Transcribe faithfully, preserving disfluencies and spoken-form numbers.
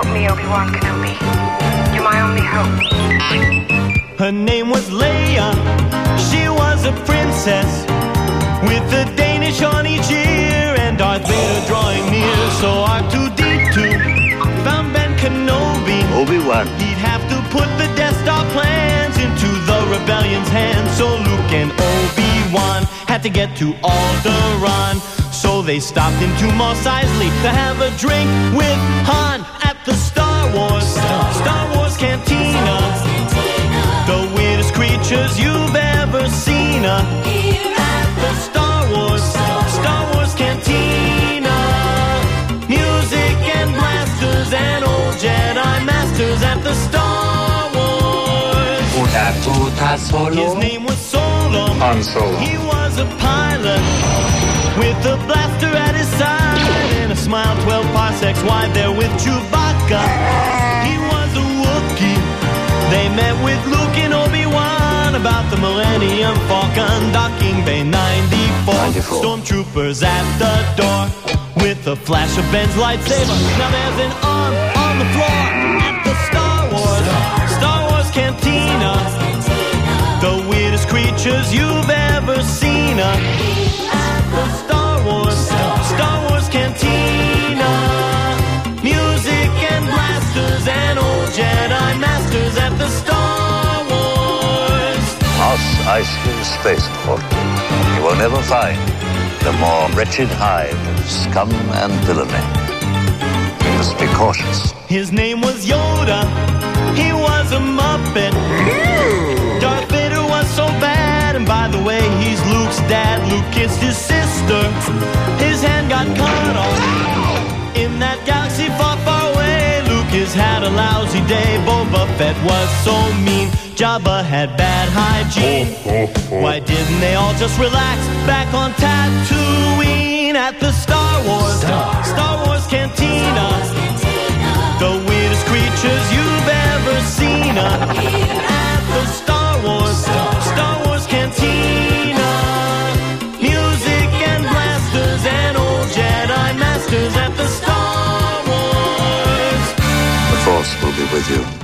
Help me, Obi-Wan Kenobi. You're my only hope. Her name was Leia. She was a princess with a Danish on each ear and Darth Vader drawing near. So R two D two found Ben Kenobi. Obi-Wan. He'd have to put the Death Star plans into the rebellion's hands. So Luke and Obi-Wan had to get to Alderaan. So they stopped into Mos Eisley to have a drink with Han at the Star Wars Star Wars Cantina. The weirdest creatures you've ever seen uh, here at the Star Wars Star Wars Cantina. Music and blasters and old Jedi masters at the Star Wars. His name was Solo. Han Solo. He was a pilot with a blaster at his side and a smile twelve parsecs wide there with Chewbacca. He was a Wookiee. They met with Luke and Obi-Wan about the Millennium Falcon. Docking Bay ninety-four. ninety-four. Stormtroopers at the door with a flash of Ben's lightsaber. Now there's an arm on the floor at the Star Wars Star Wars Cantina. The weirdest creatures you've ever seen uh, at the Star Wars Star Wars Cantina. Music and blasters and old Jedi masters at the Star Wars. Mos Eisley Spaceport. You will never find the more wretched hive of scum and villainy. You must be cautious. His name was Yoda. He was a Muppet. Darth Vader was so bad, and by the way, he's Luke's dad. Luke kissed his sister. His hand got cut off in that galaxy far, far away. Lucas had a lousy day. Boba Fett was so mean. Jabba had bad hygiene. Why didn't they all just relax back on Tatooine at the Star Wars Star, Star Wars Cantina? The weirdest creatures you've ever seen uh, at the Star Wars Star Wars Cantina. Music and blasters and old Jedi masters at the Star Wars. The Force will be with you.